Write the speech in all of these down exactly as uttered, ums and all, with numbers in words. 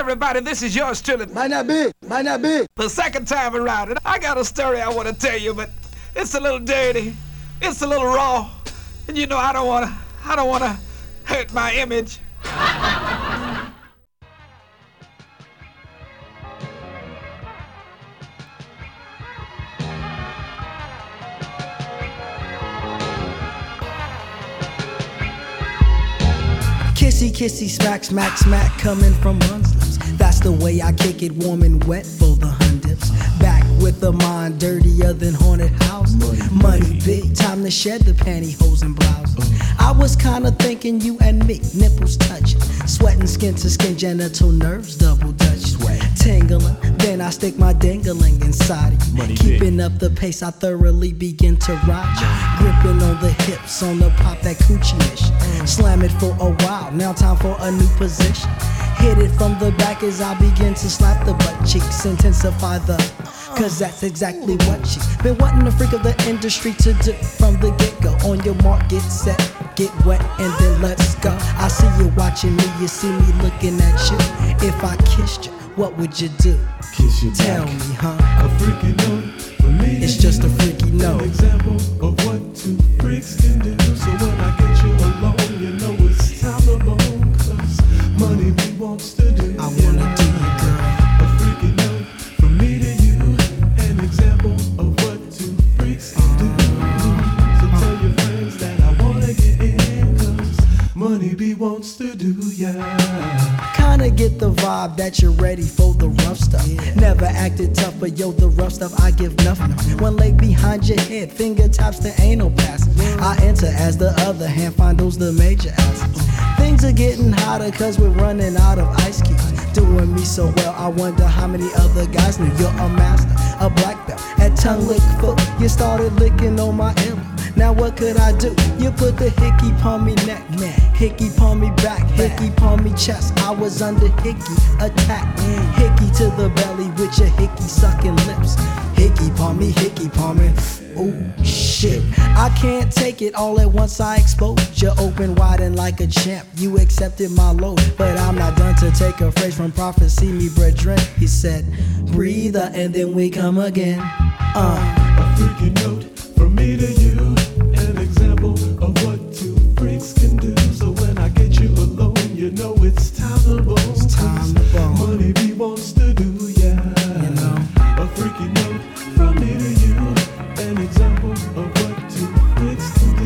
everybody, this is yours truly. Might not be, might not be. The second time around, and I got a story I want to tell you, but it's a little dirty, it's a little raw, and you know I don't want to, I don't want to hurt my image. Kissy, kissy, smack, smack, smack, coming from one's lips. That's the way I kick it, warm and wet for the hun dips. Back with a mind dirtier than haunted house. Money big, time to shed the pantyhose and blouse. I was kinda thinking you and me, nipples touching, sweating skin to skin, genital nerves double dutch. Tingling, then I stick my dingling inside of you. Money Keeping big. Up the pace, I thoroughly begin to rock you. Gripping on the hips, on the pop, that coochie mission. Slam it for a while, now time for a new position. Hit it from the back as I begin to slap the butt cheeks. Intensify the, cause that's exactly what she's been wanting the freak of the industry to do from the get-go. On your mark, get set, get wet, and then let's go. I see you watching me, you see me looking at you. If I kissed you, what would you do? Kiss you Tell back. me, huh? A freaky note for me. It's just a freaky note. An example of what two freaks can do. So when I get you alone, you know it's time to bone. Cause money we wants to do. I wanna do you, girl. A freaky note from me to you. An example of what two freaks can do. So tell your friends that I wanna get in. Cause money we wants to do, yeah. Kinda get the vibe that you're ready for the rough stuff. Never acted tough, but yo, the rough stuff I give nothing. One leg behind your head, finger taps the anal passage. I enter as the other hand fondles the major acids. Things are getting hotter cause we're running out of ice cubes. Doing me so well, I wonder how many other guys knew you're a master, a black belt at tongue lick foot. You started licking on my elbow. Now what could I do? You put the hickey upon me neck, hickey upon me back, hickey upon me chest. I was under hickey attack, hickey to the belly with your hickey sucking lips. Hickey upon me, hickey upon me. Oh shit, I can't take it all at once. I exposed you open wide and like a champ. You accepted my load, but I'm not done to take a phrase from prophecy, me brethren. He said, breathe out and then we come again. Uh. A freaky note from me to you. An example of what two freaks can do. So when I get you alone, you know it's time to bone. It's time to bone. Money we wants to do, yeah. You know. A freaky note from me to you. An example of what two freaks can do.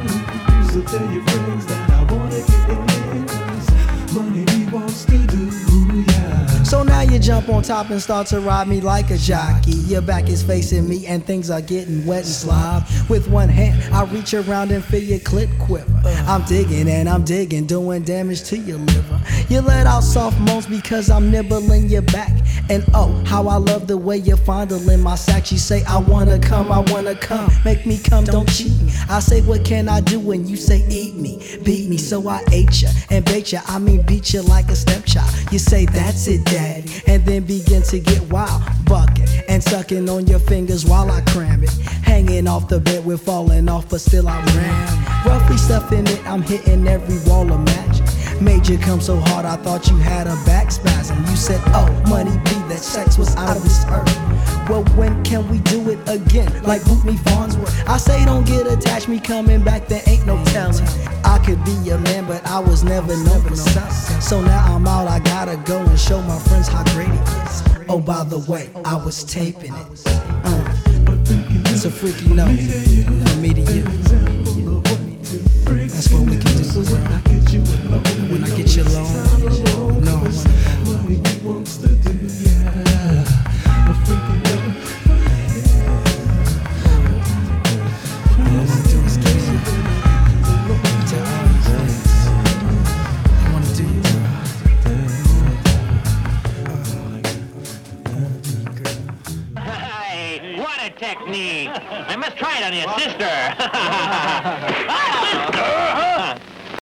So tell your friends that I wanna get in. Cause money we wants to do, yeah. So now you jump on top and start to ride me like a jockey. Your back is facing me and things are getting wet and slob. With one hand, I reach around and feel your clit quiver. I'm digging and I'm digging, doing damage to your liver. You let out soft moans because I'm nibbling your back. And oh, how I love the way you're fondling my sack. You say, I wanna come, I wanna come. Make me come, don't cheat me. I say, what can I do? And you say, eat me, beat me. So I ate ya and bait ya, I mean beat ya like a stepchild. You say, that's it, daddy. And then begin to get wild, bucking and sucking on your fingers while I cram it. Hanging off the bed, we're falling off, but still I ran. Roughly stuffing it, I'm hitting every wall of magic. Made you come so hard, I thought you had a back spasm. You said, oh, money be that sex was out of this earth. Well, when can we do it again? Like Bootney Farnsworth. I say don't get attached, me coming back, there ain't no telling. I could be your man, but I was never known for something. So now I'm out, I gotta go and show my friends how great it is. Oh, by the way, I was taping it. Uh, it's a freaky note from me to you. That's what we can do. When I get you alone, no, money wants to do, yeah. A freaky note. All I wanna do is kiss you. Tell all these things. I wanna do you, Hey, what a technique! I must try it on your sister. Ah, sister!